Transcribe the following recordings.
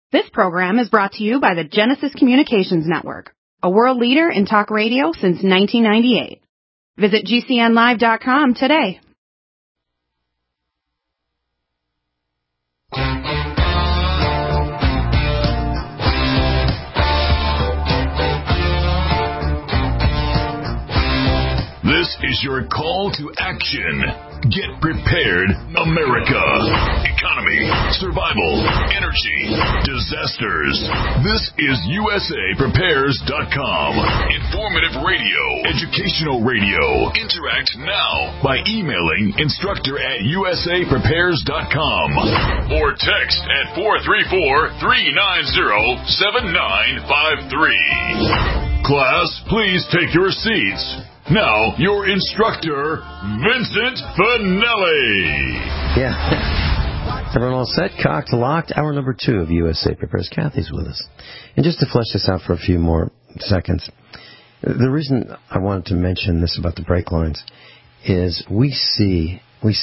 This program is brought to you by the Genesis Communications Network, a world leader in talk radio since 1998. Visit GCNlive.com today. This is your call to action. Get prepared, America. Economy, survival, energy, disasters. This is USAPrepares.com. Informative radio, educational radio. Interact now by emailing instructor@USAPrepares.com or text at 434-390-7953. Class, please take your seats. Now, your instructor, Vincent Finelli. Yeah. Everyone all set? Cocked, locked? Hour number 2 of USA Prepares. Kathy's with us. And just to flesh this out for a few more seconds, the reason I wanted to mention this about the brake lines is we see,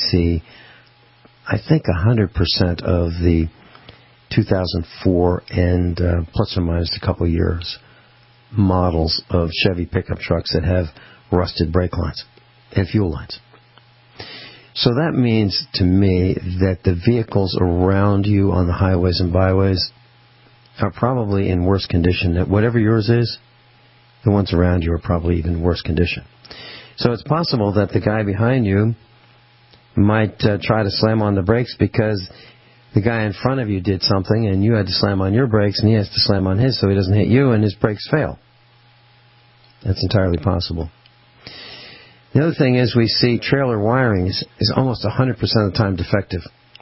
I think 100% of the 2004 and plus or minus a couple years models of Chevy pickup trucks that have rusted brake lines and fuel lines. So that means to me that the vehicles around you on the highways and byways are probably in worse condition. That whatever yours is, the ones around you are probably even worse condition. So it's possible that the guy behind you might try to slam on the brakes because the guy in front of you did something and you had to slam on your brakes and he has to slam on his so he doesn't hit you and his brakes fail. That's entirely possible. The other thing is we see trailer wiring is almost 100% of the time defective.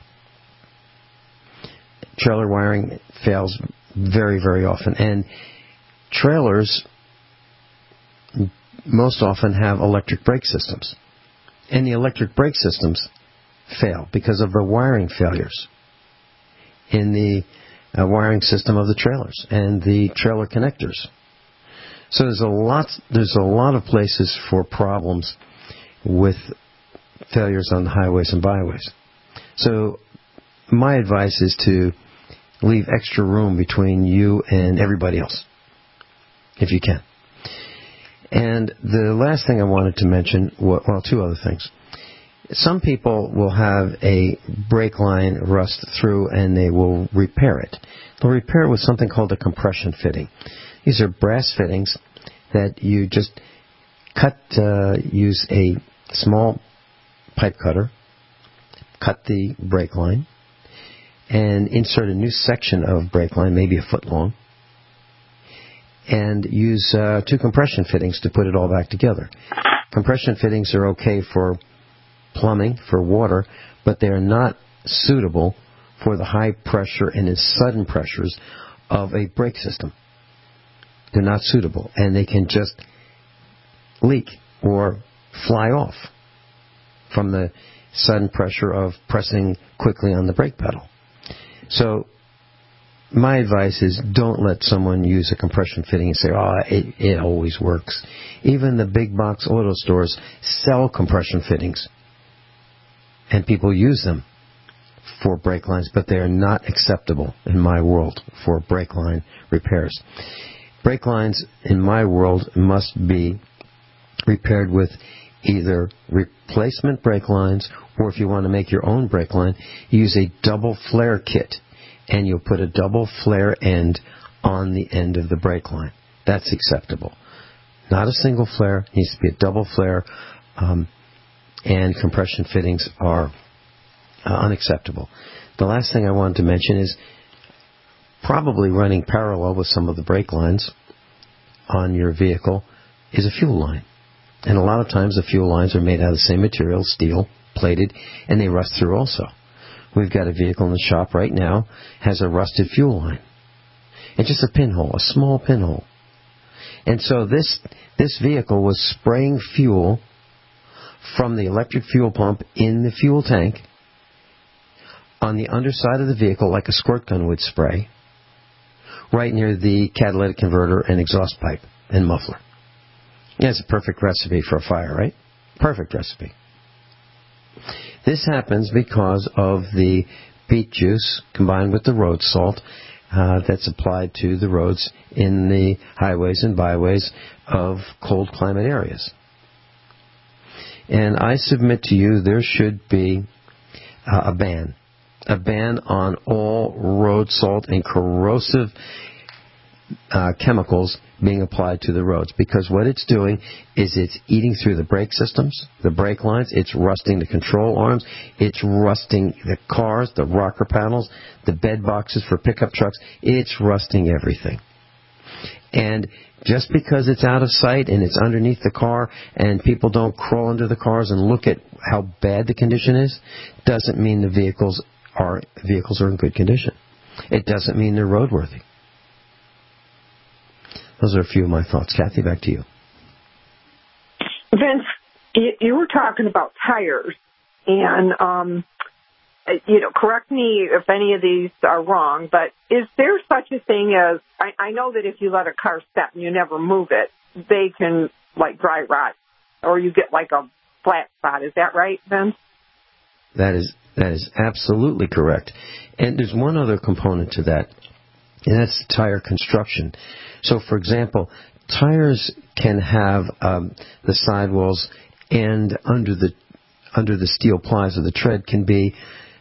Trailer wiring fails very, very often. And trailers most often have electric brake systems. And the electric brake systems fail because of the wiring failures in the wiring system of the trailers and the trailer connectors. So there's a lot of places for problems with failures on the highways and byways. So my advice is to leave extra room between you and everybody else, if you can. And the last thing I wanted to mention, well, two other things. Some people will have a brake line rust through and they will repair it. They'll repair it with something called a compression fitting. These are brass fittings that you just use a small pipe cutter, cut the brake line, and insert a new section of brake line, maybe a foot long, and use 2 compression fittings to put it all back together. Compression fittings are okay for plumbing, for water, but they are not suitable for the high pressure and the sudden pressures of a brake system. They're not suitable, and they can just leak or fly off from the sudden pressure of pressing quickly on the brake pedal. So my advice is don't let someone use a compression fitting and say, it always works. Even the big box auto stores sell compression fittings, and people use them for brake lines, but they are not acceptable in my world for brake line repairs. Brake lines, in my world, must be repaired with either replacement brake lines, or if you want to make your own brake line, use a double flare kit, and you'll put a double flare end on the end of the brake line. That's acceptable. Not a single flare, it needs to be a double flare, and compression fittings are unacceptable. The last thing I wanted to mention is probably running parallel with some of the brake lines on your vehicle is a fuel line. And a lot of times the fuel lines are made out of the same material, steel, plated, and they rust through also. We've got a vehicle in the shop right now, has a rusted fuel line. It's just a pinhole, a small pinhole. And so this vehicle was spraying fuel from the electric fuel pump in the fuel tank on the underside of the vehicle like a squirt gun would spray, right near the catalytic converter and exhaust pipe and muffler. Yeah, it's a perfect recipe for a fire, right? Perfect recipe. This happens because of the beet juice combined with the road salt that's applied to the roads in the highways and byways of cold climate areas. And I submit to you there should be a ban on all road salt and corrosive chemicals being applied to the roads, because what it's doing is it's eating through the brake systems, the brake lines, it's rusting the control arms, it's rusting the cars, the rocker panels, the bed boxes for pickup trucks, it's rusting everything. And just because it's out of sight and it's underneath the car and people don't crawl under the cars and look at how bad the condition is, doesn't mean the vehicles are in good condition. It doesn't mean they're roadworthy. Those are a few of my thoughts. Kathy, back to you. Vince, you were talking about tires, and correct me if any of these are wrong, but is there such a thing as, I know that if you let a car sit and you never move it, they can, like, dry rot, or you get, like, a flat spot. Is that right, Vince? That is absolutely correct. And there's one other component to that, and that's tire construction. So, for example, tires can have the sidewalls and under the steel plies of the tread can be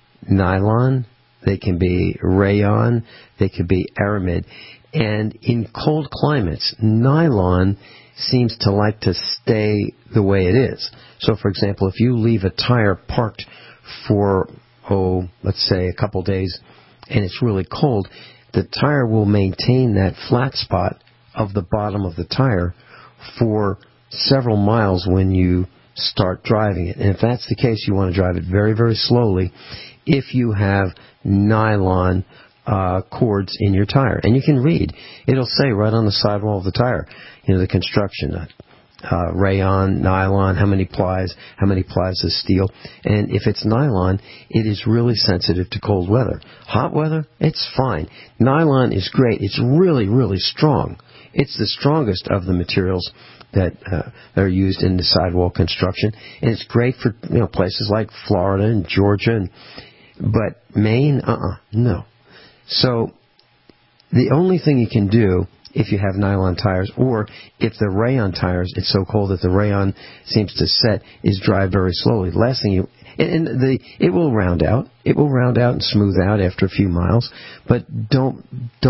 nylon, they can be rayon, they could be aramid. And in cold climates, nylon seems to like to stay the way it is. So, for example, if you leave a tire parked for, let's say a couple days, and it's really cold, the tire will maintain that flat spot of the bottom of the tire for several miles when you start driving it. And if that's the case, you want to drive it very, very slowly if you have nylon cords in your tire. And you can read. It'll say right on the sidewall of the tire, the construction, rayon, nylon, how many plies of steel. And if it's nylon, it is really sensitive to cold weather. Hot weather, it's fine. Nylon is great. It's really, really strong. It's the strongest of the materials that are used in the sidewall construction. And it's great for places like Florida and Georgia. But Maine, no. So the only thing you can do if you have nylon tires, or if the rayon tires, it's so cold that the rayon seems to set, is drive very slowly. Last thing it will round out. It will round out and smooth out after a few miles, but don't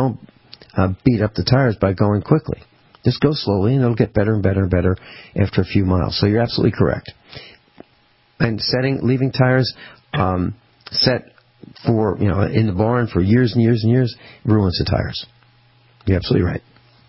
beat up the tires by going quickly. Just go slowly, and it'll get better and better and better after a few miles. So you're absolutely correct. And leaving tires set for in the barn for years and years and years ruins the tires. You're absolutely right.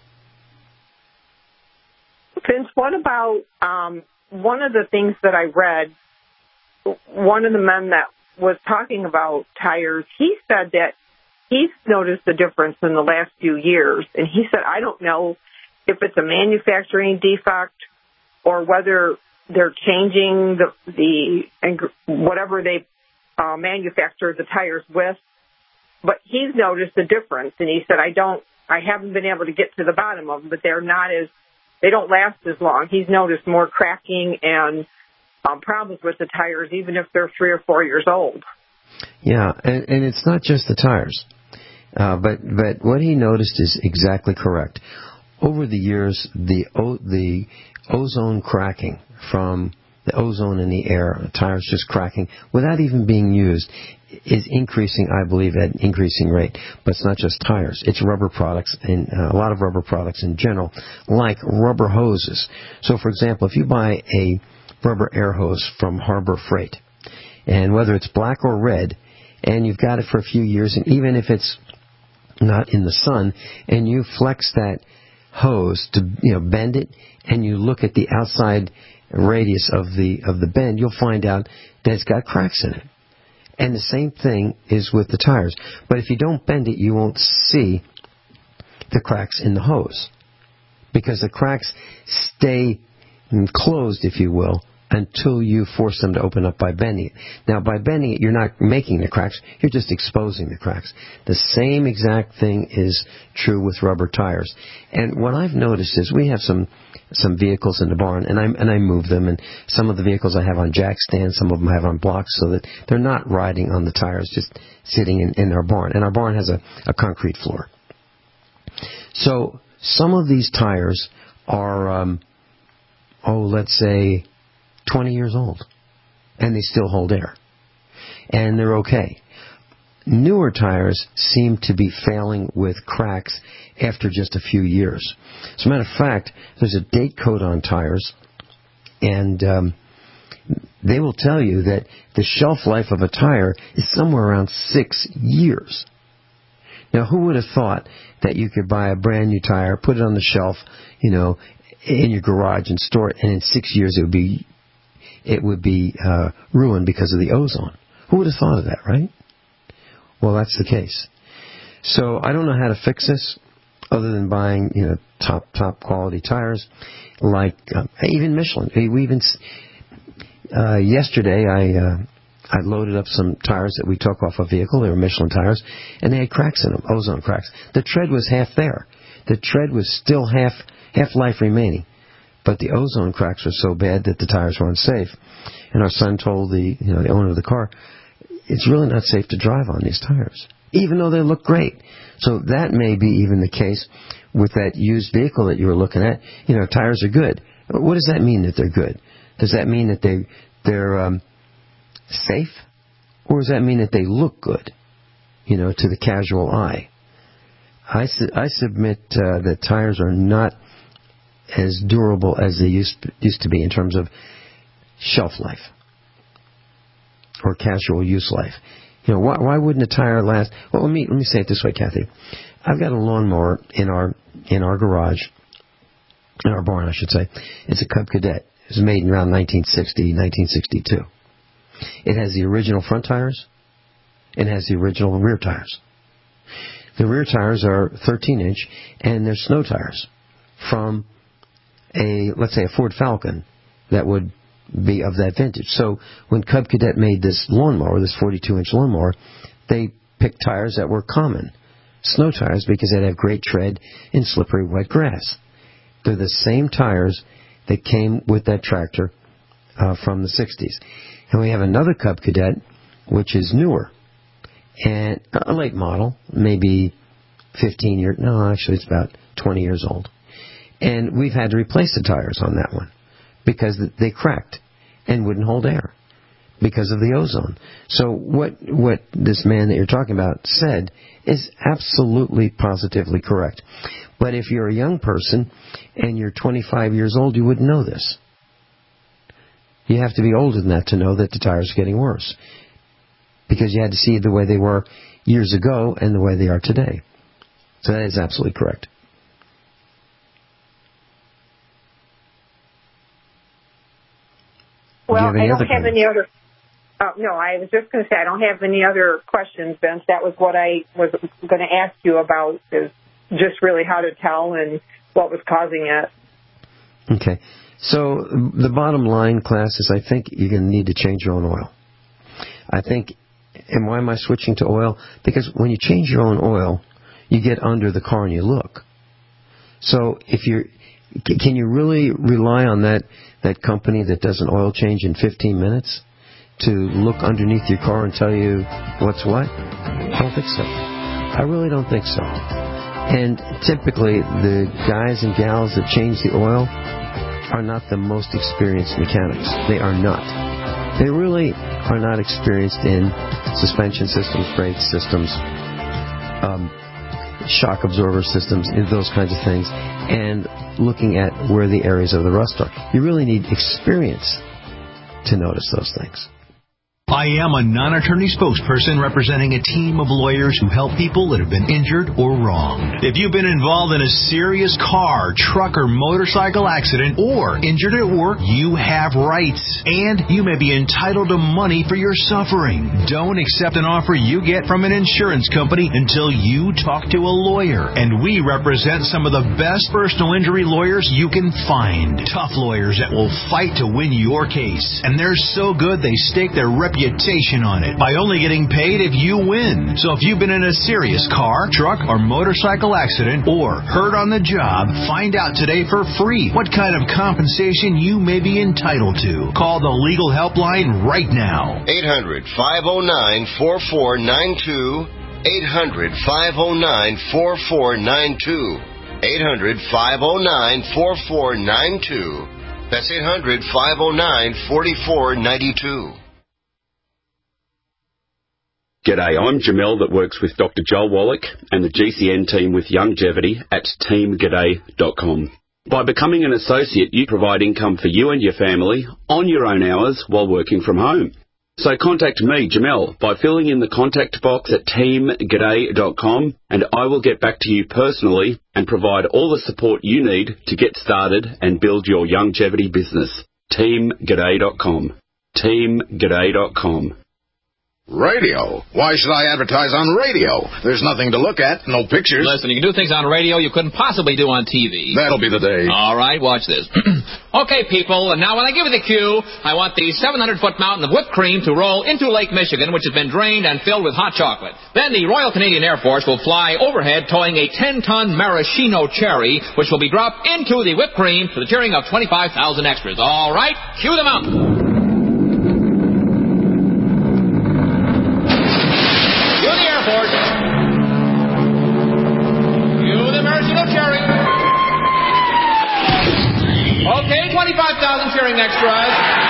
Vince, what about one of the things that I read, one of the men that was talking about tires, he said that he's noticed a difference in the last few years. And he said, I don't know if it's a manufacturing defect or whether they're changing the whatever they manufacture the tires with. But he's noticed a difference. And he said, I haven't been able to get to the bottom of them, but they don't last as long. He's noticed more cracking and problems with the tires, even if they're 3 or 4 years old. Yeah, and it's not just the tires. But what he noticed is exactly correct. Over the years, the ozone cracking from the ozone in the air, tires just cracking without even being used, is increasing, I believe, at an increasing rate. But it's not just tires. It's rubber products, and a lot of rubber products in general, like rubber hoses. So, for example, if you buy a rubber air hose from Harbor Freight, and whether it's black or red, and you've got it for a few years, and even if it's not in the sun, and you flex that hose to bend it, and you look at the outside radius of the bend, you'll find out that it's got cracks in it. And the same thing is with the tires. But if you don't bend it, you won't see the cracks in the hose, because the cracks stay closed, if you will, until you force them to open up by bending it. Now, by bending it, you're not making the cracks, you're just exposing the cracks. The same exact thing is true with rubber tires. And what I've noticed is we have some vehicles in the barn, and I move them, and some of the vehicles I have on jack stands, some of them I have on blocks, so that they're not riding on the tires, just sitting in our barn. And our barn has a concrete floor. So some of these tires are, let's say, 20 years old, and they still hold air, and they're okay. Newer tires seem to be failing with cracks after just a few years. As a matter of fact, there's a date code on tires, and they will tell you that the shelf life of a tire is somewhere around 6 years. Now, who would have thought that you could buy a brand new tire, put it on the shelf, in your garage and store it, and in 6 years it would be ruined because of the ozone? Who would have thought of that, right? Well, that's the case. So I don't know how to fix this other than buying, top quality tires, like even Michelin. Yesterday I loaded up some tires that we took off a vehicle. They were Michelin tires, and they had cracks in them, ozone cracks. The tread was half there. The tread was still half life remaining, but the ozone cracks were so bad that the tires were unsafe. And our son told the owner of the car, it's really not safe to drive on these tires, even though they look great. So that may be even the case with that used vehicle that you were looking at. Tires are good. What does that mean that they're good? Does that mean that they're safe? Or does that mean that they look good, to the casual eye? I submit that tires are not as durable as they used to be in terms of shelf life or casual use life. Why wouldn't a tire last? Well, let me say it this way, Kathy. I've got a lawnmower in our garage, in our barn, I should say. It's a Cub Cadet. It was made around 1960, 1962. It has the original front tires. It has the original rear tires. The rear tires are 13-inch, and they're snow tires from let's say a Ford Falcon that would be of that vintage. So when Cub Cadet made this lawnmower, this 42-inch lawnmower, they picked tires that were common, snow tires, because they'd have great tread in slippery wet grass. They're the same tires that came with that tractor from the 60s. And we have another Cub Cadet, which is newer, and a late model, maybe 15 years, no, actually it's about 20 years old. And we've had to replace the tires on that one because they cracked and wouldn't hold air because of the ozone. So what this man that you're talking about said is absolutely, positively correct. But if you're a young person and you're 25 years old, you wouldn't know this. You have to be older than that to know that the tires are getting worse, because you had to see the way they were years ago and the way they are today. So that is absolutely correct. Well, I don't have any other... no, I was just going to say I don't have any other questions, Vince. That was what I was going to ask you about, is just really how to tell and what was causing it. Okay. So the bottom line, class, is I think you're going to need to change your own oil. I think, and why am I switching to oil? Because when you change your own oil, you get under the car and you look. So can you really rely on that company that does an oil change in 15 minutes to look underneath your car and tell you what's what? I don't think so. I really don't think so. And typically, the guys and gals that change the oil are not the most experienced mechanics. They are not. They really are not experienced in suspension systems, brake systems, shock absorber systems, those kinds of things, and looking at where the areas of the rust are. You really need experience to notice those things. I am a non-attorney spokesperson representing a team of lawyers who help people that have been injured or wronged. If you've been involved in a serious car, truck, or motorcycle accident or injured at work, you have rights, and you may be entitled to money for your suffering. Don't accept an offer you get from an insurance company until you talk to a lawyer, and we represent some of the best personal injury lawyers you can find. Tough lawyers that will fight to win your case, and they're so good they stake their reputation on it by only getting paid if you win. So if you've been in a serious car, truck, or motorcycle accident or hurt on the job, find out today for free what kind of compensation you may be entitled to. Call the legal helpline right now. 800-509-4492. 800-509-4492. 800-509-4492. That's 800-509-4492. G'day, I'm Jamel that works with Dr. Joel Wallach and the GCN team with Longevity at teamg'day.com. By becoming an associate, you provide income for you and your family on your own hours while working from home. So contact me, Jamel, by filling in the contact box at teamg'day.com, and I will get back to you personally and provide all the support you need to get started and build your longevity business. teamg'day.com. teamg'day.com. Radio? Why should I advertise on radio? There's nothing to look at, no pictures. Listen, you can do things on radio you couldn't possibly do on TV. That'll be the day. All right, watch this. Okay, people, and now when I give you the cue, I want the 700-foot mountain of whipped cream to roll into Lake Michigan, which has been drained and filled with hot chocolate. Then the Royal Canadian Air Force will fly overhead towing a 10-ton maraschino cherry, which will be dropped into the whipped cream to the cheering of 25,000 extras. All right, cue the mountain. Okay, 25,000 cheering extras.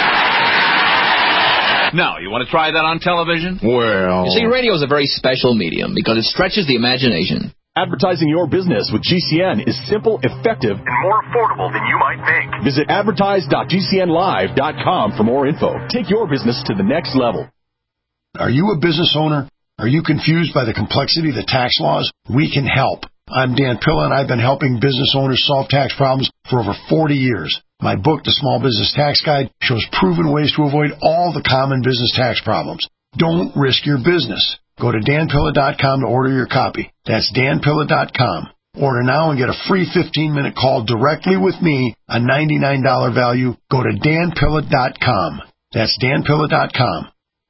Now, you want to try that on television? Well... You see, radio is a very special medium because it stretches the imagination. Advertising your business with GCN is simple, effective, and more affordable than you might think. Visit advertise.gcnlive.com for more info. Take your business to the next level. Are you a business owner? Are you confused by the complexity of the tax laws? We can help. I'm Dan Pilla, and I've been helping business owners solve tax problems for over 40 years. My book, The Small Business Tax Guide, shows proven ways to avoid all the common business tax problems. Don't risk your business. Go to danpilla.com to order your copy. That's danpilla.com. Order now and get a free 15-minute call directly with me, a $99 value. Go to danpilla.com. That's danpilla.com.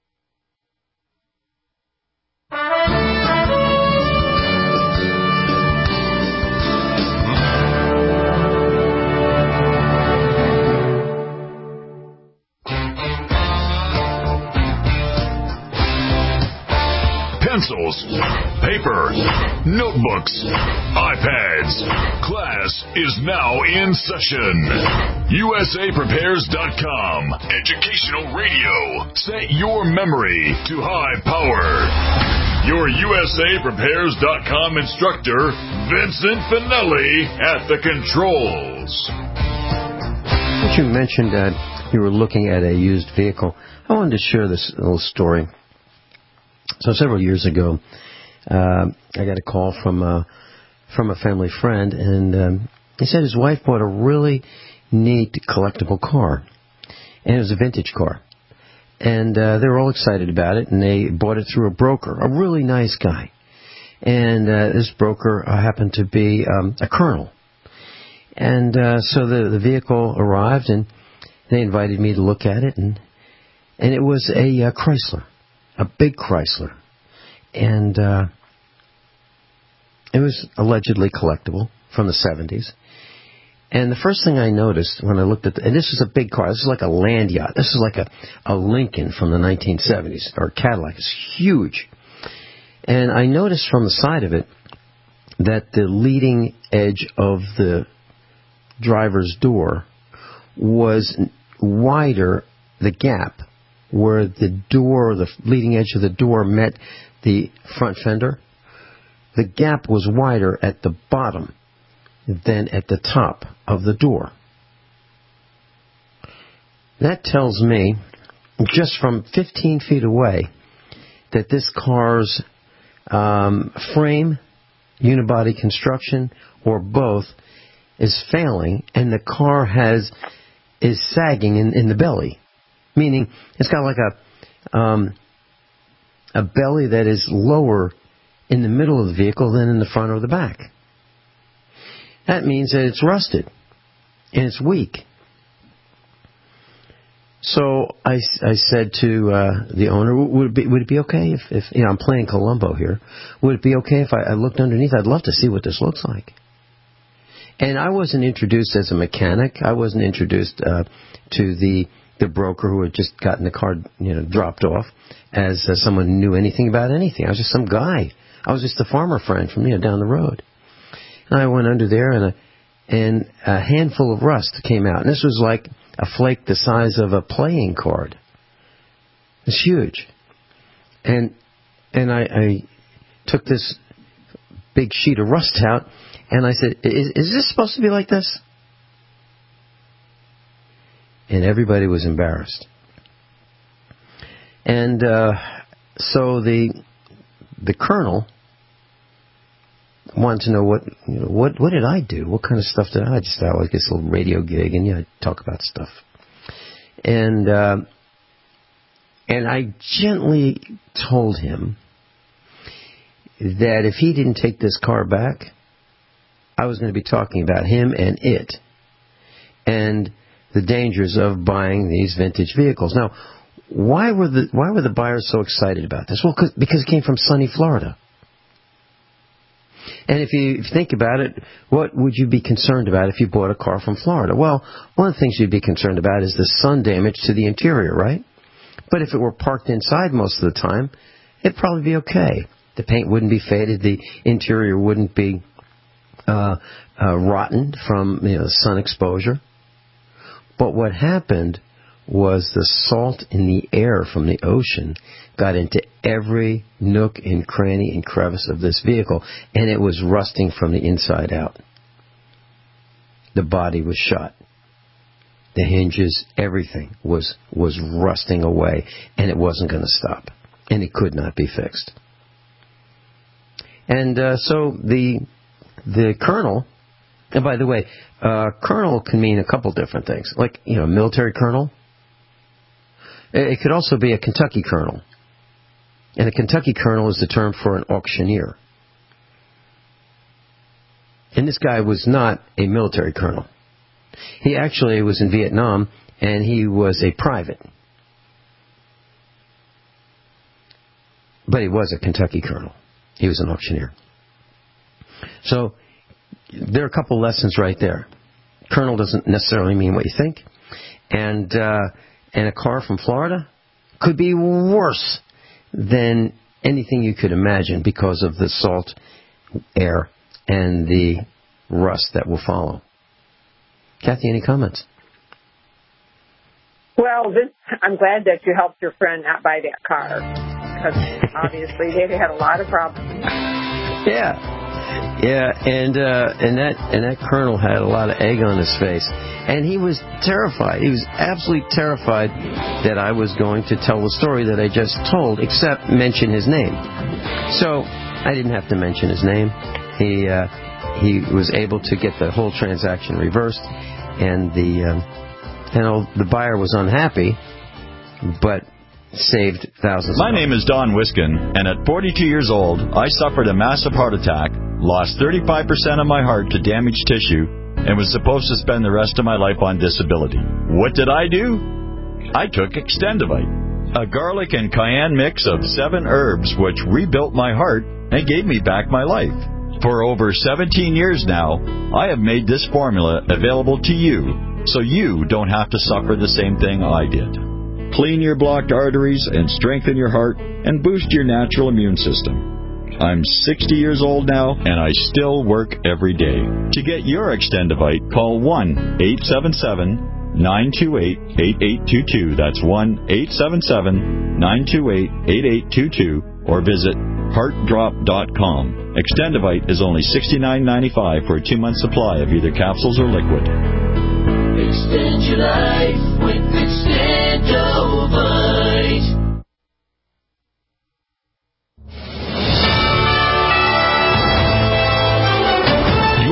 Pencils, paper, notebooks, iPads. Class is now in session. USAPrepares.com. Educational radio. Set your memory to high power. Your USAPrepares.com instructor, Vincent Finelli, at the controls. You mentioned that you were looking at a used vehicle. I wanted to share this little story. So several years ago, I got a call from a family friend, and he said his wife bought a really neat collectible car, and it was a vintage car. And they were all excited about it, and they bought it through a broker, a really nice guy. And this broker happened to be a colonel. And so the vehicle arrived, and they invited me to look at it, and it was a Chrysler. A big Chrysler. And it was allegedly collectible from the 70s. And the first thing I noticed when I looked at and this is a big car. This is like a land yacht. This is like a Lincoln from the 1970s, or a Cadillac. It's huge. And I noticed from the side of it that the leading edge of the driver's door was wider, the gap, where the door, the leading edge of the door met the front fender. The gap was wider at the bottom than at the top of the door. That tells me just from 15 feet away, that this car's frame, unibody construction, or both, is failing, and the car is sagging in the belly, meaning it's got like a belly that is lower in the middle of the vehicle than in the front or the back. That means that it's rusted and it's weak. So I said to the owner, would it be okay if I'm playing Columbo here? Would it be okay if I looked underneath? I'd love to see what this looks like. And I wasn't introduced as a mechanic. I wasn't introduced to the broker who had just gotten the car dropped off as someone who knew anything about anything. I was just some guy. I was just a farmer friend from down the road. And I went under there, and a handful of rust came out. And this was like a flake the size of a playing card. It's huge. And I took this big sheet of rust out, and I said, is this supposed to be like this? And everybody was embarrassed. And so the colonel wanted to know what did I do? What kind of stuff did I just always get a little radio gig and talk about stuff. And I gently told him that if he didn't take this car back, I was going to be talking about him and it, and the dangers of buying these vintage vehicles. Now, why were the buyers so excited about this? Well, because it came from sunny Florida. And if you think about it, what would you be concerned about if you bought a car from Florida? Well, one of the things you'd be concerned about is the sun damage to the interior, right? But if it were parked inside most of the time, it'd probably be okay. The paint wouldn't be faded. The interior wouldn't be rotten from sun exposure. But what happened was the salt in the air from the ocean got into every nook and cranny and crevice of this vehicle, and it was rusting from the inside out. The body was shot. The hinges, everything was rusting away, and it wasn't going to stop, and it could not be fixed. And so the colonel, and by the way, colonel can mean a couple different things, like military colonel. It could also be a Kentucky colonel. And a Kentucky colonel is the term for an auctioneer. And this guy was not a military colonel. He actually was in Vietnam, and he was a private. But he was a Kentucky colonel. He was an auctioneer. So there are a couple lessons right there. Colonel doesn't necessarily mean what you think. And a car from Florida could be worse than anything you could imagine because of the salt air and the rust that will follow. Kathy, any comments? Well, I'm glad that you helped your friend not buy that car, because obviously they had a lot of problems. Yeah, and that colonel had a lot of egg on his face, and he was terrified. He was absolutely terrified that I was going to tell the story that I just told, except mention his name. So I didn't have to mention his name. He was able to get the whole transaction reversed, and the buyer was unhappy, but saved thousands. My name is Don Wiskin, and at 42 years old, I suffered a massive heart attack, lost 35% of my heart to damaged tissue, and was supposed to spend the rest of my life on disability. What did I do? I took Extendivite, a garlic and cayenne mix of 7 herbs which rebuilt my heart and gave me back my life. For over 17 years now, I have made this formula available to you, so you don't have to suffer the same thing I did. Clean your blocked arteries and strengthen your heart and boost your natural immune system. I'm 60 years old now, and I still work every day. To get your Extendivite, call 1-877-928-8822. That's 1-877-928-8822, or visit heartdrop.com. Extendivite is only $69.95 for a 2-month supply of either capsules or liquid. Extend your life with Extendovite.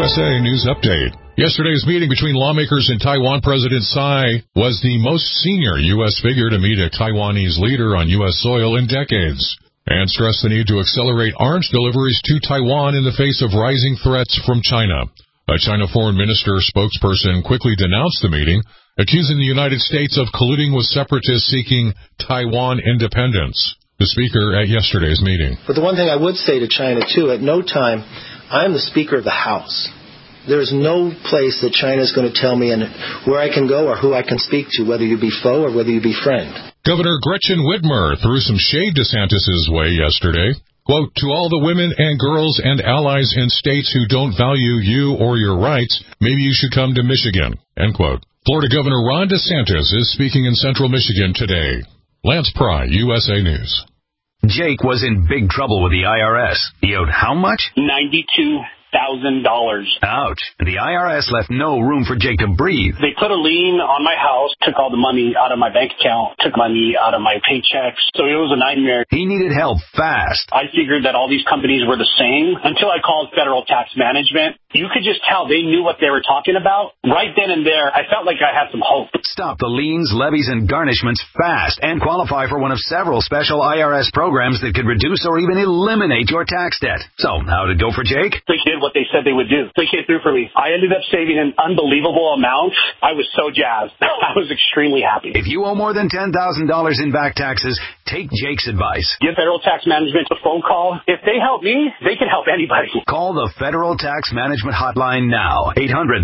USA News Update. Yesterday's meeting between lawmakers and Taiwan President Tsai was the most senior U.S. figure to meet a Taiwanese leader on U.S. soil in decades, and stressed the need to accelerate arms deliveries to Taiwan in the face of rising threats from China. A China Foreign Minister spokesperson quickly denounced the meeting, accusing the United States of colluding with separatists seeking Taiwan independence. The speaker at yesterday's meeting. But the one thing I would say to China, too, at no time, I'm the Speaker of the House. There's no place that China is going to tell me where I can go or who I can speak to, whether you be foe or whether you be friend. Governor Gretchen Whitmer threw some shade DeSantis' way yesterday. Quote, to all the women and girls and allies in states who don't value you or your rights, maybe you should come to Michigan, end quote. Florida Governor Ron DeSantis is speaking in central Michigan today. Lance Pry, USA News. Jake was in big trouble with the IRS. He owed how much? $92,000. Ouch. The IRS left no room for Jake to breathe. They put a lien on my house, took all the money out of my bank account, took money out of my paychecks. So it was a nightmare. He needed help fast. I figured that all these companies were the same until I called Federal Tax Management. You could just tell they knew what they were talking about. Right then and there, I felt like I had some hope. Stop the liens, levies, and garnishments fast and qualify for one of several special IRS programs that could reduce or even eliminate your tax debt. So, how'd it go for Jake? They did what they said they would do. They came through for me. I ended up saving an unbelievable amount. I was so jazzed. I was extremely happy. If you owe more than $10,000 in back taxes, take Jake's advice. Give Federal Tax Management a phone call. If they help me, they can help anybody. Call the Federal Tax Management hotline now.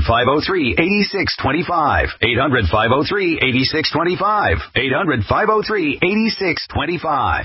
800-503-8625. 800-503-8625. 800-503-8625.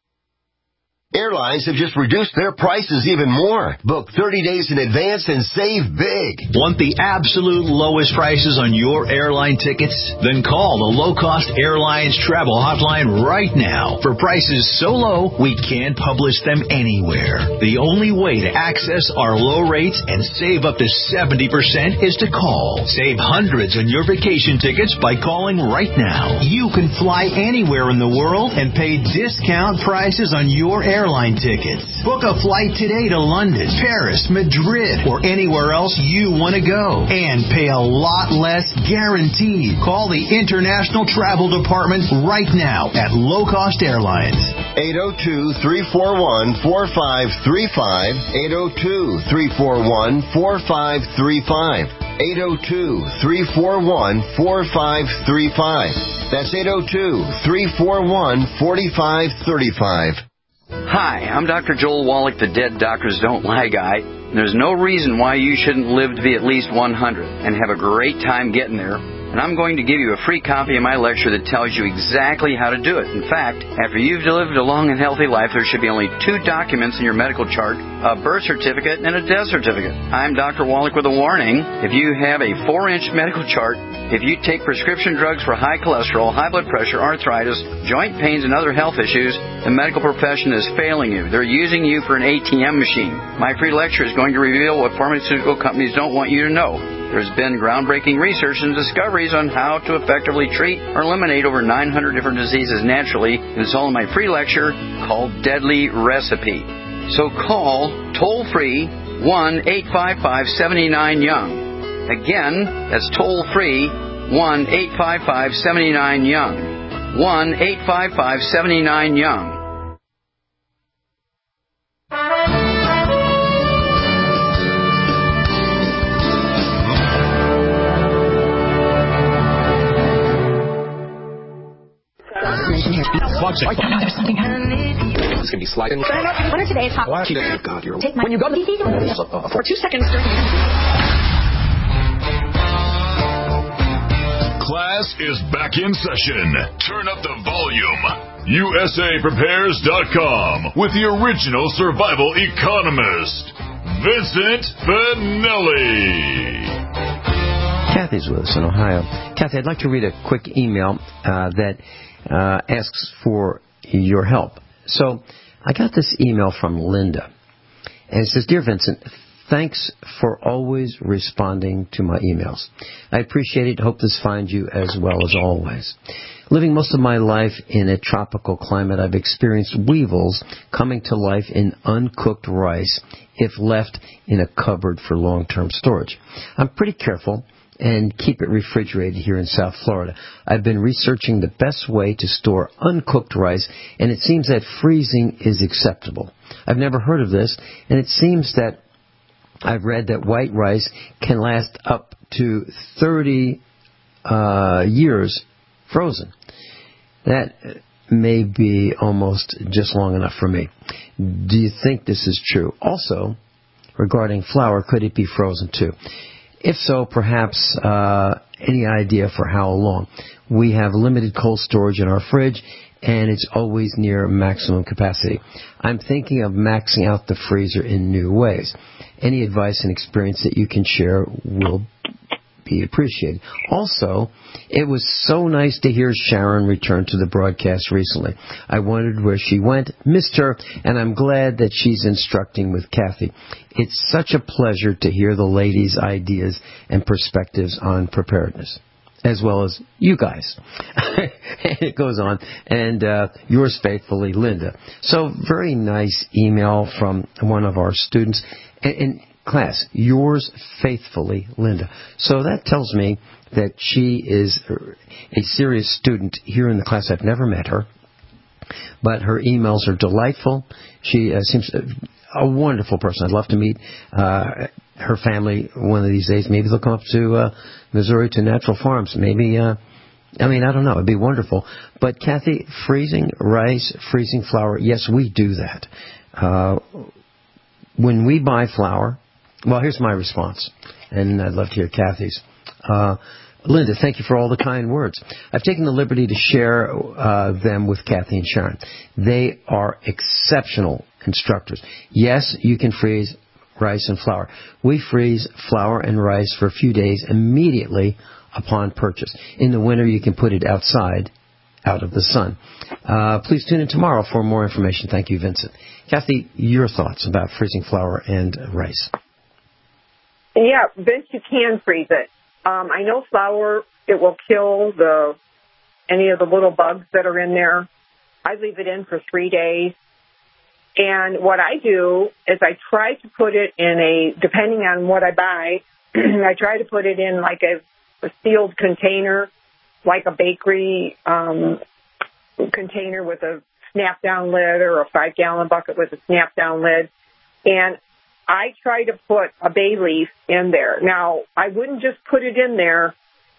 Airlines have just reduced their prices even more. Book 30 days in advance and save big. Want the absolute lowest prices on your airline tickets? Then call the Low Cost Airlines Travel Hotline right now. For prices so low, we can't publish them anywhere. The only way to access our low rates and save up to 70% is to call. Save hundreds on your vacation tickets by calling right now. You can fly anywhere in the world and pay discount prices on your airline tickets. Book a flight today to London, Paris, Madrid, or anywhere else you want to go. And pay a lot less guaranteed. Call the International Travel Department right now at Low Cost Airlines. 802-341-4535. 802-341-4535. 802-341-4535. That's 802-341-4535. Hi, I'm Dr. Joel Wallach, the Dead Doctors Don't Lie guy. There's no reason why you shouldn't live to be at least 100 and have a great time getting there. And I'm going to give you a free copy of my lecture that tells you exactly how to do it. In fact, after you've lived a long and healthy life, there should be only 2 documents in your medical chart, a birth certificate and a death certificate. I'm Dr. Wallach with a warning. If you have a 4-inch medical chart, if you take prescription drugs for high cholesterol, high blood pressure, arthritis, joint pains, and other health issues, the medical profession is failing you. They're using you for an ATM machine. My free lecture is going to reveal what pharmaceutical companies don't want you to know. There's been groundbreaking research and discoveries on how to effectively treat or eliminate over 900 different diseases naturally, and it's all in my free lecture called Deadly Recipe. So call toll-free 1-855-79-YOUNG. Again, that's toll-free 1-855-79-YOUNG. 1-855-79-YOUNG. There's something happening. It's going to be sliding. What are today's hot? God, take my... When you go to the for 2 seconds. Class is back in session. Turn up the volume. USAPrepares.com with the original survival economist, Vincent Finelli. Kathy's with us in Ohio. Kathy, I'd like to read a quick email that asks for your help. So I got this email from Linda, and it says, Dear Vincent, Thanks for always responding to my emails. I appreciate it. Hope this finds you as well as always. Living most of my life in a tropical climate, I've experienced weevils coming to life in uncooked rice if left in a cupboard for long-term storage. I'm pretty careful and keep it refrigerated here in South Florida. I've been researching the best way to store uncooked rice, and it seems that freezing is acceptable. I've never heard of this, and it seems that I've read that white rice can last up to 30 years frozen. That may be almost just long enough for me. Do you think this is true? Also, regarding flour, could it be frozen too? If so, perhaps any idea for how long? We have limited cold storage in our fridge, and it's always near maximum capacity. I'm thinking of maxing out the freezer in new ways. Any advice and experience that you can share will be appreciated. Also, it was so nice to hear Sharon return to the broadcast recently. I wondered where she went, missed her, and I'm glad that she's instructing with Kathy. It's such a pleasure to hear the ladies' ideas and perspectives on preparedness, as well as you guys. And it goes on. And yours faithfully, Linda. So very nice email from one of our students. In class, yours faithfully, Linda. So that tells me that she is a serious student here in the class. I've never met her, but her emails are delightful. She seems a wonderful person. I'd love to meet her family one of these days. Maybe they'll come up to Missouri to Natural Farms. Maybe, I don't know. It'd be wonderful. But, Kathy, freezing rice, freezing flour, yes, we do that. When we buy flour, well, here's my response, and I'd love to hear Kathy's. Linda, thank you for all the kind words. I've taken the liberty to share them with Kathy and Sharon. They are exceptional instructors. Yes, you can freeze rice and flour. We freeze flour and rice for a few days immediately upon purchase. In the winter, you can put it outside, out of the sun. Please tune in tomorrow for more information. Thank you, Vincent. Kathy, your thoughts about freezing flour and rice? Yeah, Vince, you can freeze it. I know flour, it will kill any of the little bugs that are in there. I leave it in for 3 days. And what I do is I try to put it in depending on what I buy, I try to put it in like a sealed container, like a bakery container with a snap-down lid, or a 5-gallon bucket with a snap-down lid. And I try to put a bay leaf in there. Now, I wouldn't just put it in there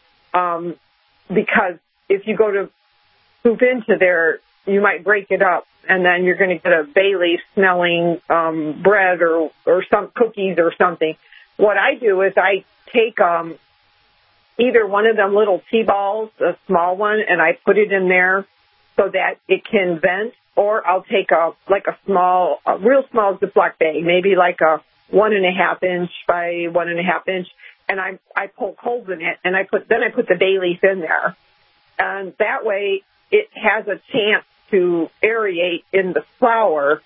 because if you go to scoop into there, you might break it up, and then you're going to get a bay leaf smelling bread or some cookies or something. What I do is I take either one of them little T-balls, a small one, and I put it in there so that it can vent, or I'll take a real small Ziploc bag, maybe like a 1.5 inch by 1.5 inch, and I poke holes in it, and I put the bay leaf in there, and that way it has a chance to aerate in the flour,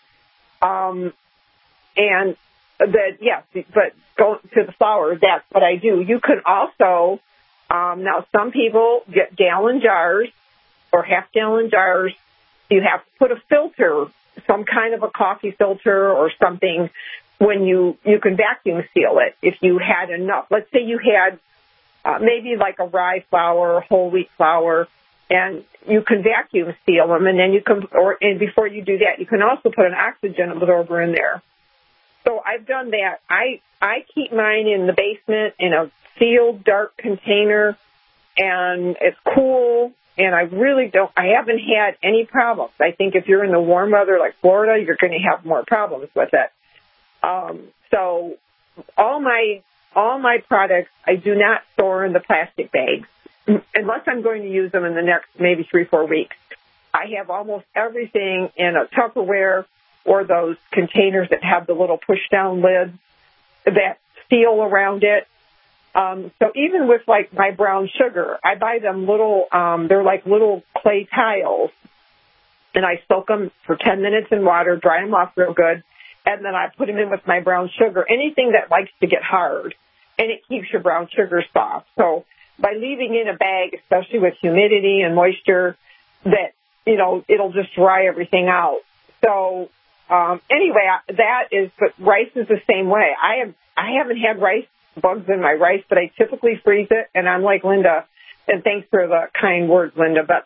and but go to the flour, that's what I do. You can also, now some people get gallon jars or half-gallon jars. You have to put a filter, some kind of a coffee filter or something, when you can vacuum seal it. If you had enough, let's say you had maybe like a rye flour, whole wheat flour, and you can vacuum seal them, and then and before you do that, you can also put an oxygen absorber in there. So I've done that. I keep mine in the basement in a sealed, dark container, and it's cool. And I haven't had any problems. I think if you're in the warm weather like Florida, you're going to have more problems with it. So all my products, I do not store in the plastic bags unless I'm going to use them in the next maybe 3-4 weeks. I have almost everything in a Tupperware or those containers that have the little push-down lids that seal around it. So even with like my brown sugar, I buy them they're like little clay tiles, and I soak them for 10 minutes in water, dry them off real good, and then I put them in with my brown sugar, anything that likes to get hard, and it keeps your brown sugar soft. So by leaving in a bag, especially with humidity and moisture, that, you know, it'll just dry everything out. So anyway, but rice is the same way. I haven't had rice bugs in my rice, but I typically freeze it, and I'm like Linda, and thanks for the kind words, Linda, but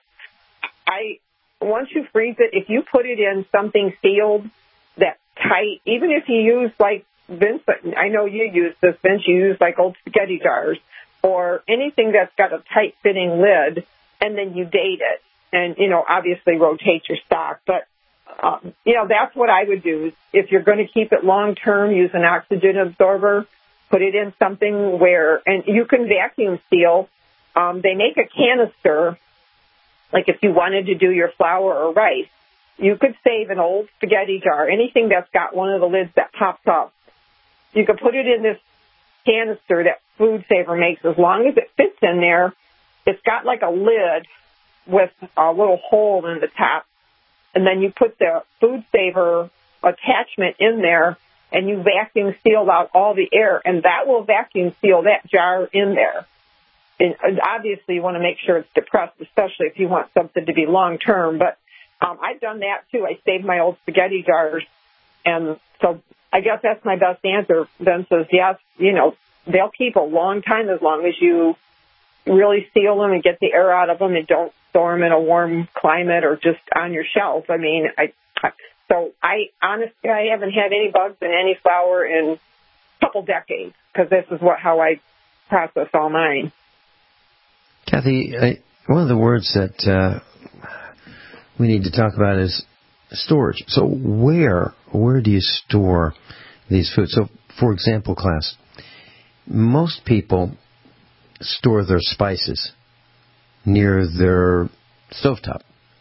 once you freeze it, if you put it in something sealed that's tight, even if you use like Vince, I know you use this, Vince, you use like old spaghetti jars or anything that's got a tight fitting lid, and then you date it and, you know, obviously rotate your stock. But, you know, that's what I would do. If you're going to keep it long term, use an oxygen absorber, put it in something and you can vacuum seal. They make a canister. Like if you wanted to do your flour or rice, you could save an old spaghetti jar, anything that's got one of the lids that pops up. You could put it in this canister that Food Saver makes. As long as it fits in there, it's got like a lid with a little hole in the top. And then you put the Food Saver attachment in there, and you vacuum seal out all the air, and that will vacuum seal that jar in there. And obviously, you want to make sure it's depressed, especially if you want something to be long-term. But I've done that, too. I saved my old spaghetti jars. And so I guess that's my best answer. Ben says, yes, you know, they'll keep a long time as long as you really seal them and get the air out of them and don't store them in a warm climate or just on your shelf. I mean, I honestly, I haven't had any bugs in any flour in a couple decades because this is how I process all mine. Kathy, one of the words that we need to talk about is storage. So where do you store these foods? So, for example, class, most people store their spices near their stovetop,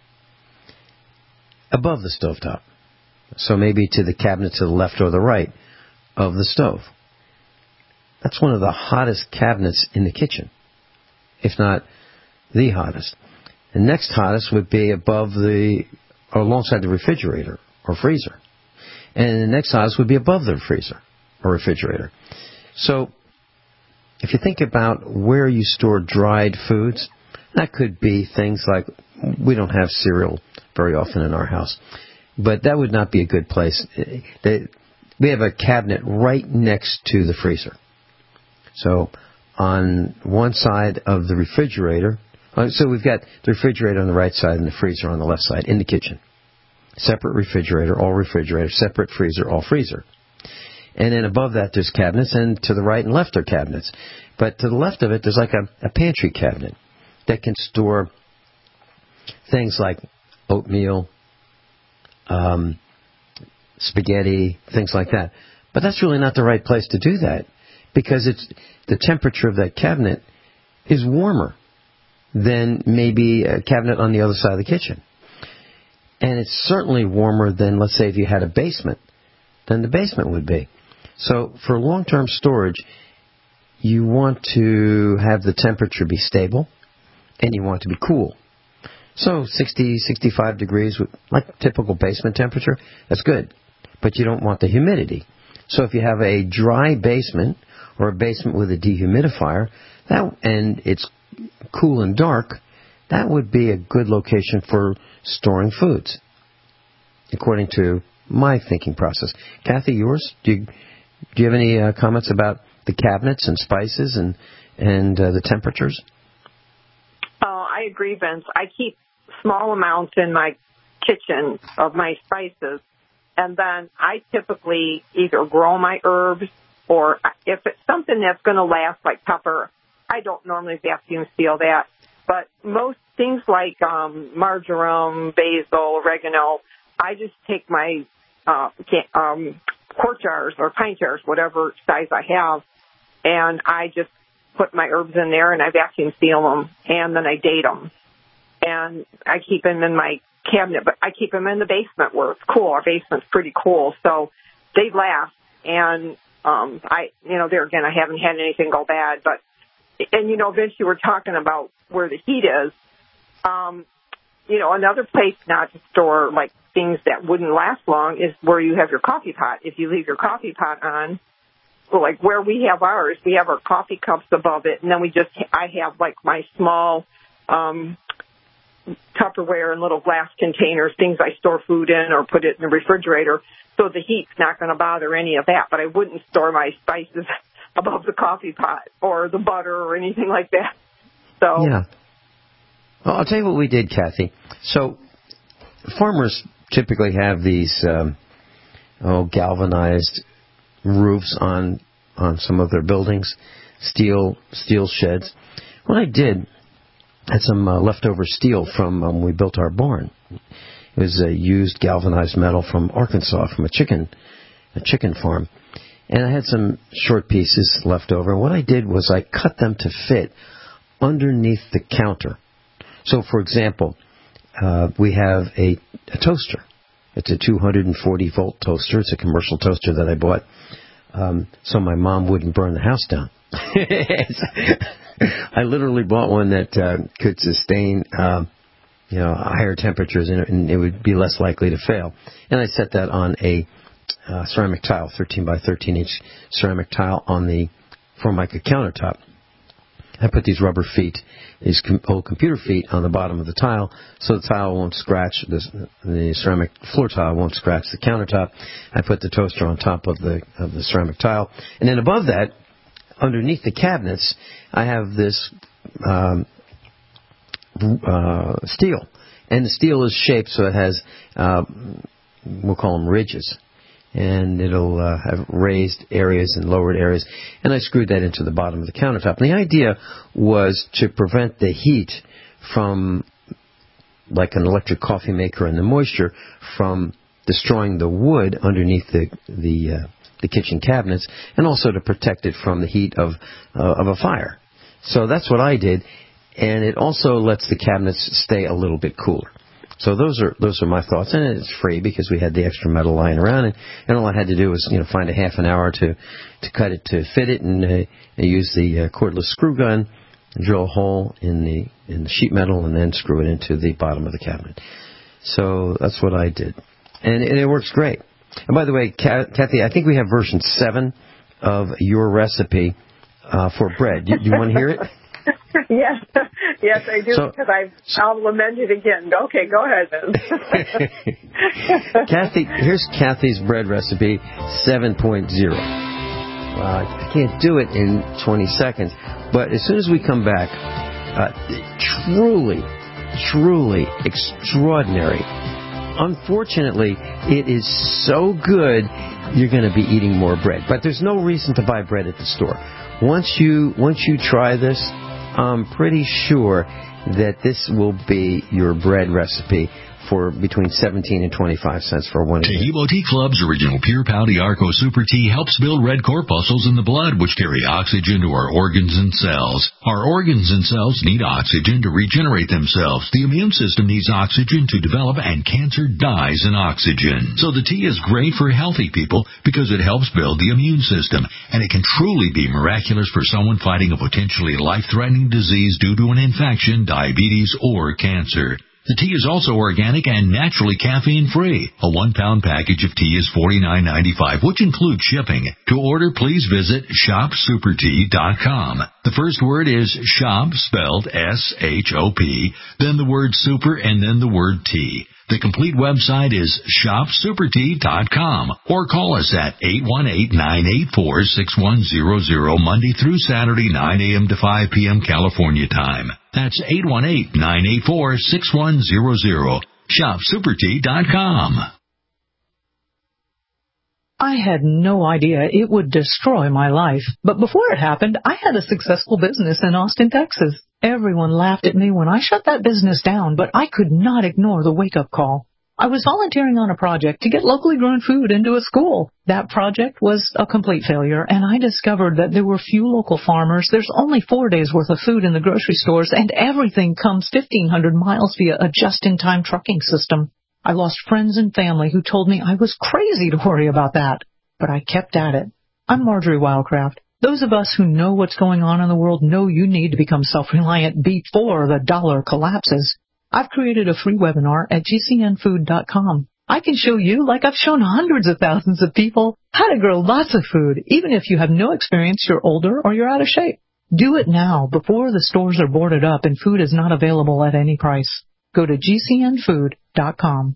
above the stovetop. So maybe to the cabinet to the left or the right of the stove. That's one of the hottest cabinets in the kitchen, if not the hottest. The next hottest would be alongside the refrigerator or freezer. And the next hottest would be above the freezer or refrigerator. So if you think about where you store dried foods, that could be things like, we don't have cereal very often in our house, but that would not be a good place. We have a cabinet right next to the freezer. So on one side of the refrigerator, so we've got the refrigerator on the right side and the freezer on the left side in the kitchen. Separate refrigerator, all refrigerator, separate freezer, all freezer. And then above that there's cabinets, and to the right and left are cabinets. But to the left of it there's like a pantry cabinet that can store things like oatmeal, spaghetti, things like that. But that's really not the right place to do that, because the temperature of that cabinet is warmer than maybe a cabinet on the other side of the kitchen. And it's certainly warmer than, let's say, if you had a basement, than the basement would be. So for long-term storage, you want to have the temperature be stable, and you want it to be cool. So 60, 65 degrees, like typical basement temperature, that's good. But you don't want the humidity. So if you have a dry basement or a basement with a dehumidifier, and it's cool and dark, that would be a good location for storing foods, according to my thinking process. Kathy, yours? Do you have any comments about the cabinets and spices and the temperatures? I agree, Vince. I keep small amounts in my kitchen of my spices, and then I typically either grow my herbs, or if it's something that's going to last, like pepper, I don't normally vacuum seal that. But most things like marjoram, basil, oregano, I just take my quart jars or pint jars, whatever size I have, and I just put my herbs in there and I vacuum seal them, and then I date them. And I keep them in my cabinet, but I keep them in the basement where it's cool. Our basement's pretty cool, so they last. And there again, I haven't had anything go bad. But Vince, you were talking about where the heat is. Another place not to store like things that wouldn't last long is where you have your coffee pot. If you leave your coffee pot on, well, like where we have ours, we have our coffee cups above it, and then I have like my small Tupperware and little glass containers, things I store food in or put it in the refrigerator, so the heat's not going to bother any of that. But I wouldn't store my spices above the coffee pot or the butter or anything like that. So yeah. Well, I'll tell you what we did, Kathy. So farmers typically have these galvanized roofs on some of their buildings, steel sheds. What I did, had some leftover steel from when we built our barn. It was used galvanized metal from Arkansas, from a chicken farm. And I had some short pieces left over. And what I did was I cut them to fit underneath the counter. So, for example, we have a toaster. It's a 240-volt toaster. It's a commercial toaster that I bought so my mom wouldn't burn the house down. I literally bought one that could sustain, higher temperatures, and it would be less likely to fail. And I set that on a ceramic tile, 13 by 13 inch ceramic tile on the Formica countertop. I put these rubber feet, these old computer feet, on the bottom of the tile, so the tile won't scratch, the ceramic floor tile won't scratch the countertop. I put the toaster on top of the ceramic tile, and then above that, underneath the cabinets, I have this steel, and the steel is shaped so it has, we'll call them ridges, and it'll have raised areas and lowered areas, and I screwed that into the bottom of the countertop. And the idea was to prevent the heat from, like an electric coffee maker, and the moisture from destroying the wood underneath the kitchen cabinets, and also to protect it from the heat of a fire. So that's what I did, and it also lets the cabinets stay a little bit cooler. So those are my thoughts, and it's free because we had the extra metal lying around, and all I had to do was find a half an hour to cut it to fit it, and I use the cordless screw gun, drill a hole in the sheet metal, and then screw it into the bottom of the cabinet. So that's what I did, and it works great. And by the way, Kathy, I think we have version 7 of your recipe for bread. Do you want to hear it? Yes, I do, because I'll lament it again. Okay, go ahead then. Kathy, here's Kathy's bread recipe 7.0. I can't do it in 20 seconds, but as soon as we come back, truly extraordinary. Unfortunately, it is so good, you're going to be eating more bread. But there's no reason to buy bread at the store. Once you try this, I'm pretty sure that this will be your bread recipe for between 17 and 25 cents for one. Taheebo Tea Club's original Pure Pau Arco Super Tea helps build red corpuscles in the blood, which carry oxygen to our organs and cells. Our organs and cells need oxygen to regenerate themselves. The immune system needs oxygen to develop, and cancer dies in oxygen. So the tea is great for healthy people because it helps build the immune system, and it can truly be miraculous for someone fighting a potentially life-threatening disease due to an infection, diabetes, or cancer. The tea is also organic and naturally caffeine-free. A 1-pound package of tea is $49.95, which includes shipping. To order, please visit shopsupertea.com. The first word is shop, spelled S-H-O-P, then the word super, and then the word tea. The complete website is shopsupertea.com, or call us at 818-984-6100 Monday through Saturday, 9 a.m. to 5 p.m. California time. That's 818-984-6100. shopsupertea.com. I had no idea it would destroy my life. But before it happened, I had a successful business in Austin, Texas. Everyone laughed at me when I shut that business down, but I could not ignore the wake-up call. I was volunteering on a project to get locally grown food into a school. That project was a complete failure, and I discovered that there were few local farmers. There's only 4 days' worth of food in the grocery stores, and everything comes 1,500 miles via a just-in-time trucking system. I lost friends and family who told me I was crazy to worry about that, but I kept at it. I'm Marjorie Wildcraft. Those of us who know what's going on in the world know you need to become self-reliant before the dollar collapses. I've created a free webinar at gcnfood.com. I can show you, like I've shown hundreds of thousands of people, how to grow lots of food, even if you have no experience, you're older, or you're out of shape. Do it now, before the stores are boarded up and food is not available at any price. Go to GCNfood.com.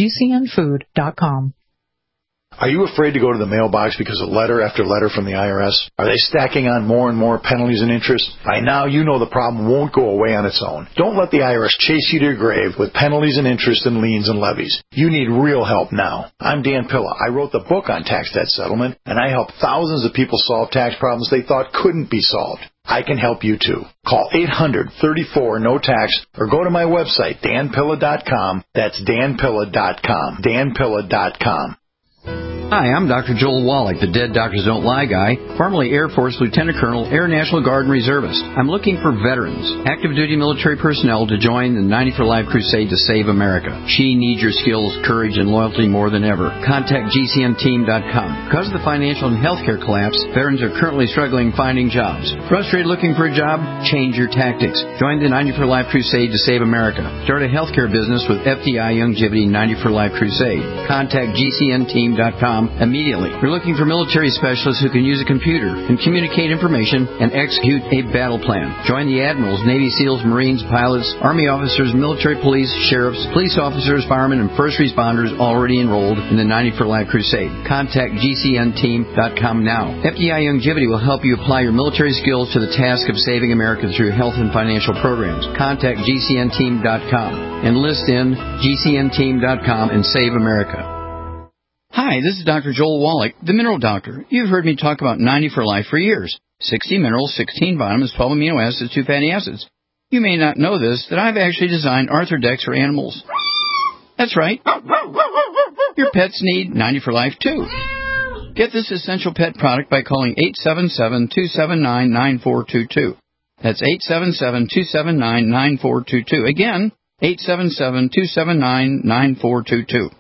GCNfood.com. Are you afraid to go to the mailbox because of letter after letter from the IRS? Are they stacking on more and more penalties and interest? By now, you know the problem won't go away on its own. Don't let the IRS chase you to your grave with penalties and interest and liens and levies. You need real help now. I'm Dan Pilla. I wrote the book on tax debt settlement, and I help thousands of people solve tax problems they thought couldn't be solved. I can help you too. Call 800-34-NO-TAX or go to my website, danpilla.com. That's danpilla.com. danpilla.com. Hi, I'm Dr. Joel Wallach, the Dead Doctors Don't Lie guy, formerly Air Force Lieutenant Colonel, Air National Guard and Reservist. I'm looking for veterans, active duty military personnel to join the 90 for Life crusade to save America. She needs your skills, courage, and loyalty more than ever. Contact GCNteam.com. Because of the financial and healthcare collapse, veterans are currently struggling finding jobs. Frustrated looking for a job? Change your tactics. Join the 90 for Life crusade to save America. Start a healthcare business with FDI Youngevity 90 for Life crusade. Contact GCNteam.com immediately. We're looking for military specialists who can use a computer and communicate information and execute a battle plan. Join the admirals, Navy SEALs, Marines, pilots, Army officers, military police, sheriffs, police officers, firemen, and first responders already enrolled in the 90 for Life crusade. Contact GCNteam.com now. FDI Youngevity will help you apply your military skills to the task of saving America through health and financial programs. Contact GCNteam.com. Enlist in GCNteam.com and save America. Hi, this is Dr. Joel Wallach, the Mineral Doctor. You've heard me talk about 90 for Life for years. 60 minerals, 16 vitamins, 12 amino acids, 2 fatty acids. You may not know this, that I've actually designed Arthrodex for animals. That's right. Your pets need 90 for Life, too. Get this essential pet product by calling 877-279-9422. That's 877-279-9422. Again, 877-279-9422.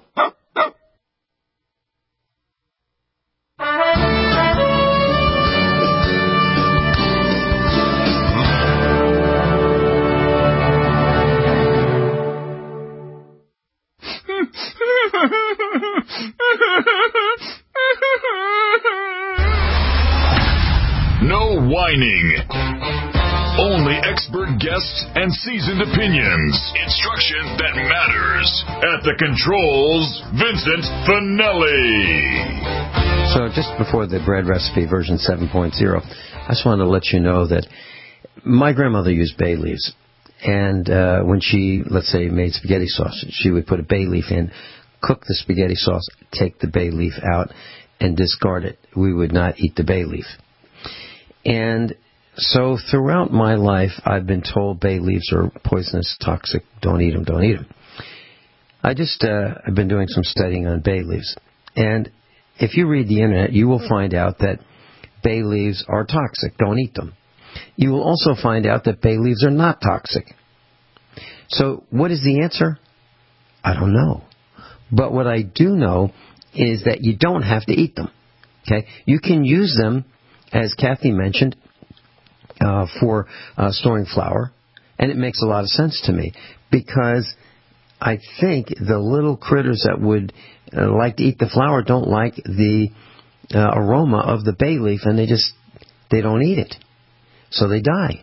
No whining. Only expert guests and seasoned opinions. Instruction that matters. At the controls, Vincent Finelli. So just before the bread recipe version 7.0, I just wanted to let you know that my grandmother used bay leaves. And when she, let's say, made spaghetti sauce, she would put a bay leaf in, cook the spaghetti sauce, take the bay leaf out, and discard it. We would not eat the bay leaf. And so throughout my life, I've been told bay leaves are poisonous, toxic, don't eat them, don't eat them. I've been doing some studying on bay leaves. And if you read the internet, you will find out that bay leaves are toxic, don't eat them. You will also find out that bay leaves are not toxic. So what is the answer? I don't know. But what I do know is that you don't have to eat them. Okay? You can use them, as Kathy mentioned, for storing flour. And it makes a lot of sense to me because I think the little critters that would like to eat the flour don't like the aroma of the bay leaf, and they don't eat it. So they die.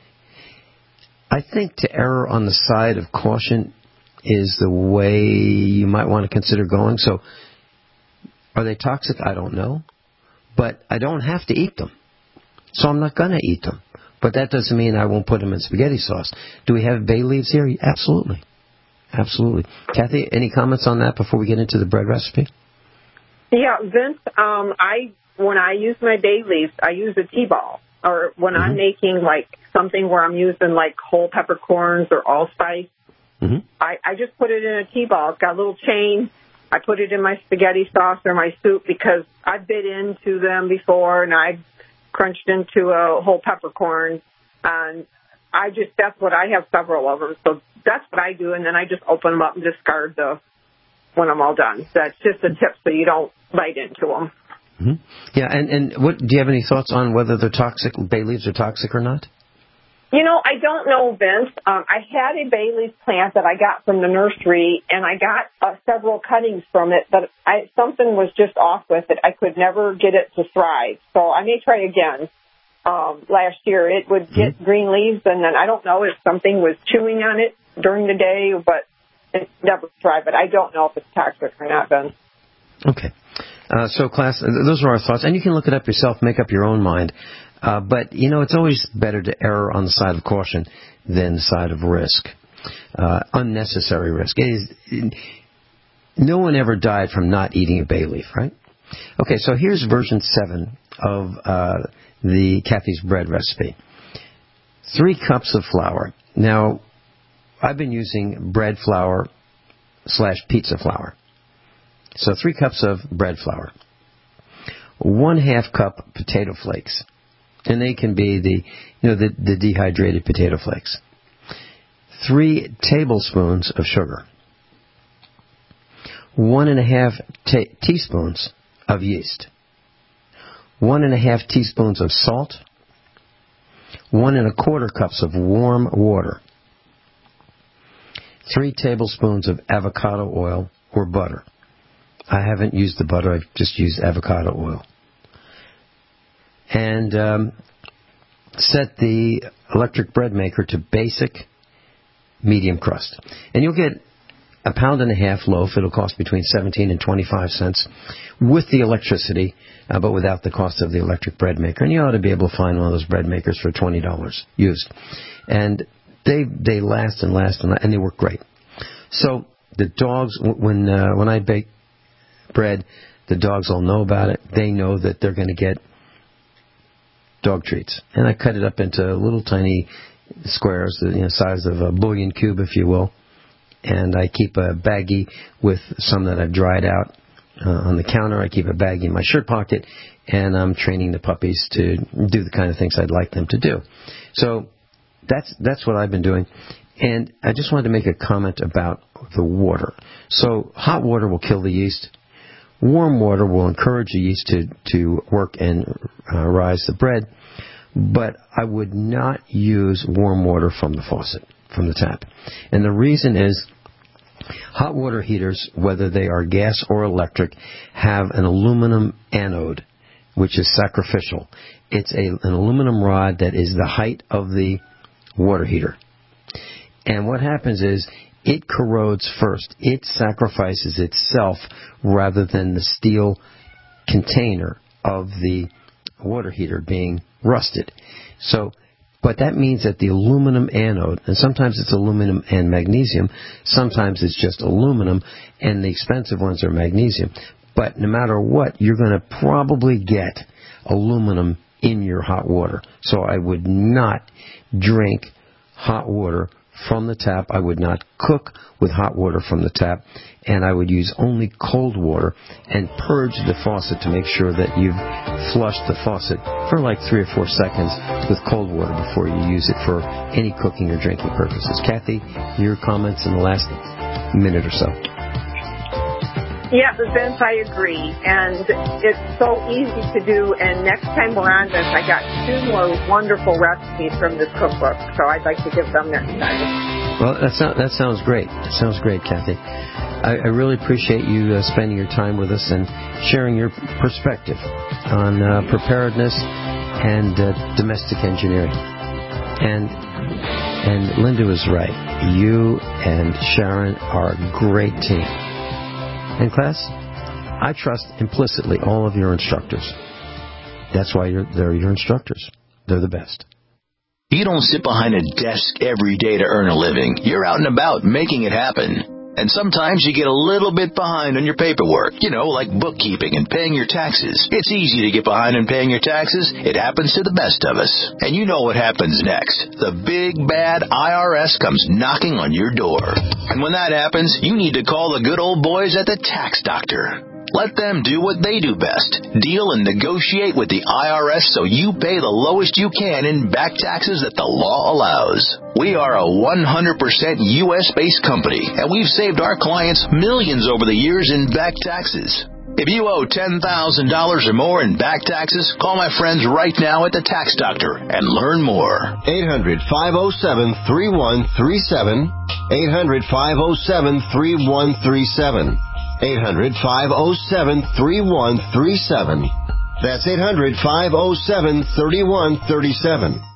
I think to err on the side of caution is the way you might want to consider going. So are they toxic? I don't know. But I don't have to eat them. So I'm not going to eat them. But that doesn't mean I won't put them in spaghetti sauce. Do we have bay leaves here? Absolutely. Absolutely. Kathy, any comments on that before we get into the bread recipe? Yeah, Vince, when I use my bay leaves, I use a T-ball. Or when I'm making, like, something where I'm using, like, whole peppercorns or allspice, I just put it in a T-ball. It's got a little chain. I put it in my spaghetti sauce or my soup because I've bit into them before and I've crunched into a whole peppercorn. And that's what I have several of them. So that's what I do. And then I just open them up and discard when I'm all done. That's just a tip so you don't bite into them. Yeah, and what do you have any thoughts on whether they're toxic, bay leaves are toxic or not? I don't know, Vince. I had a bay leaf plant that I got from the nursery, and I got several cuttings from it, but something was just off with it. I could never get it to thrive. So I may try again. Last year, it would get green leaves, and then I don't know if something was chewing on it during the day, but it never thrived. But I don't know if it's toxic or not, Vince. Okay. So, class, those are our thoughts. And you can look it up yourself, make up your own mind. But, it's always better to err on the side of caution than the side of risk. Unnecessary risk. No one ever died from not eating a bay leaf, right? Okay, so here's version 7 of the Kathy's bread recipe. 3 cups of flour. Now, I've been using bread flour / pizza flour. So 3 cups of bread flour. 1/2 cup potato flakes. And they can be the dehydrated potato flakes. 3 tablespoons of sugar. 1.5 teaspoons of yeast. 1.5 teaspoons of salt. 1.25 cups of warm water. 3 tablespoons of avocado oil or butter. I haven't used the butter, I've just used avocado oil. And set the electric bread maker to basic medium crust. And you'll get a 1.5 pound loaf. It'll cost between 17 and 25 cents with the electricity, but without the cost of the electric bread maker. And you ought to be able to find one of those bread makers for $20 used. And they last and last, and they work great. So the dogs, when I bake bread, the dogs all know about it. They know that they're going to get dog treats. And I cut it up into little tiny squares, the size of a bouillon cube, if you will. And I keep a baggie with some that I've dried out on the counter. I keep a baggie in my shirt pocket, and I'm training the puppies to do the kind of things I'd like them to do. So that's what I've been doing. And I just wanted to make a comment about the water. So hot water will kill the yeast. Warm water will encourage the yeast to work and rise the bread. But I would not use warm water from the faucet, from the tap. And the reason is hot water heaters, whether they are gas or electric, have an aluminum anode, which is sacrificial. It's an aluminum rod that is the height of the water heater. And what happens is it corrodes first. It sacrifices itself rather than the steel container of the water heater being rusted. But that means that the aluminum anode, and sometimes it's aluminum and magnesium, sometimes it's just aluminum, and the expensive ones are magnesium. But no matter what, you're going to probably get aluminum in your hot water. So I would not drink hot water from the tap. I would not cook with hot water from the tap, and I would use only cold water and purge the faucet to make sure that you've flushed the faucet for like 3 or 4 seconds with cold water before you use it for any cooking or drinking purposes. Kathy, your comments in the last minute or so. Yeah, Vince, I agree. And it's so easy to do. And next time we're on this, I got 2 more wonderful recipes from this cookbook. So I'd like to give them next time. Well, that sounds great. That sounds great, Kathy. I really appreciate you spending your time with us and sharing your perspective on preparedness and domestic engineering. And Linda was right. You and Sharon are a great team. And class, I trust implicitly all of your instructors. That's why they're your instructors. They're the best. You don't sit behind a desk every day to earn a living. You're out and about making it happen. And sometimes you get a little bit behind on your paperwork, like bookkeeping and paying your taxes. It's easy to get behind on paying your taxes. It happens to the best of us. And you know what happens next. The big, bad IRS comes knocking on your door. And when that happens, you need to call the good old boys at the Tax Doctor. Let them do what they do best. Deal and negotiate with the IRS so you pay the lowest you can in back taxes that the law allows. We are a 100% U.S.-based company, and we've saved our clients millions over the years in back taxes. If you owe $10,000 or more in back taxes, call my friends right now at the Tax Doctor and learn more. 800-507-3137. 800-507-3137. 800-507-3137. That's 800-507-3137.